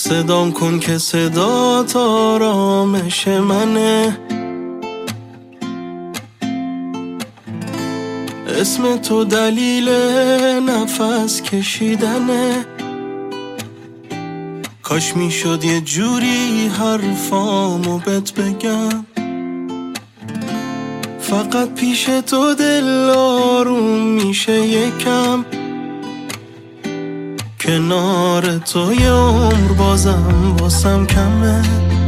صدام کن که صدات آرامش منه، اسم تو دلیل نفس کشیدنه. کاش میشد یه جوری حرفامو بهت بگم، فقط پیش تو دل آروم میشه یکم. کنار تو یه عمر بازم واسم کمه،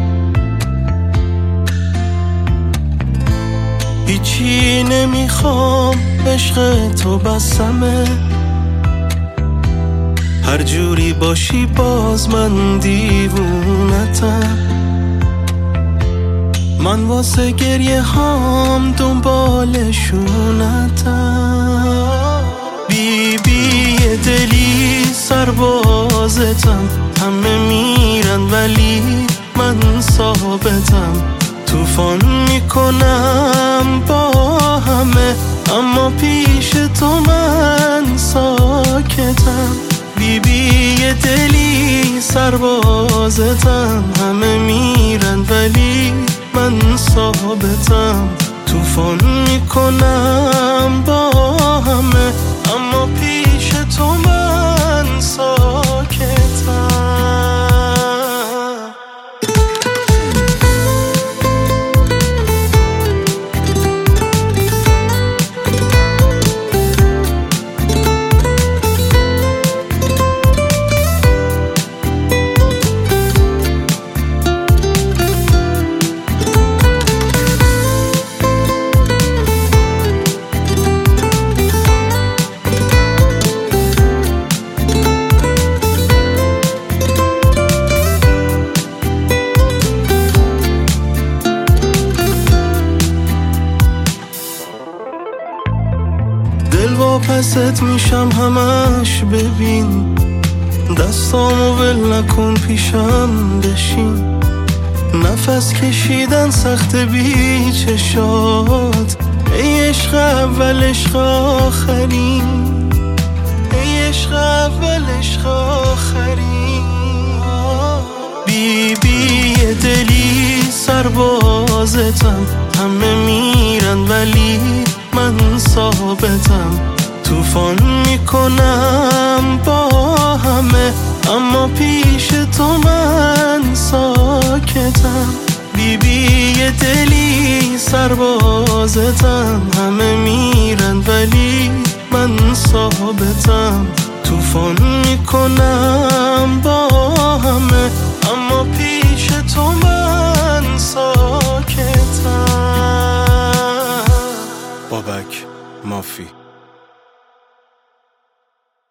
هیچی نمیخوام عشق تو بسمه. هر جوری باشی باز من دیوونتم، من واسه گریه هام دنبالشونتم. بی دلی سربازتم، همه میرن ولی من ثابتم. طوفان میکنم با همه اما پیش تو من ساکتم. بی دلی سربازتم، همه میرن ولی من ثابتم. طوفان میکنم با همه اما پیش تو من ساکتم. دل واپست میشم همش ببین، دستامو ول نکن پیشم بشین. نفس کشیدن سخت بی چشات، ای عشق اول عشق آخرین، ای عشق اول عشق آخرین. بی دلی سربازتم، همه میرن ولی من ثابتم. طوفان میکنم با همه اما پیش تو من ساکتم. بی دلی سربازتم، همه میرن ولی من ثابتم. طوفان میکنم با همه اما پیش تو من ساکتم. بابک مافی.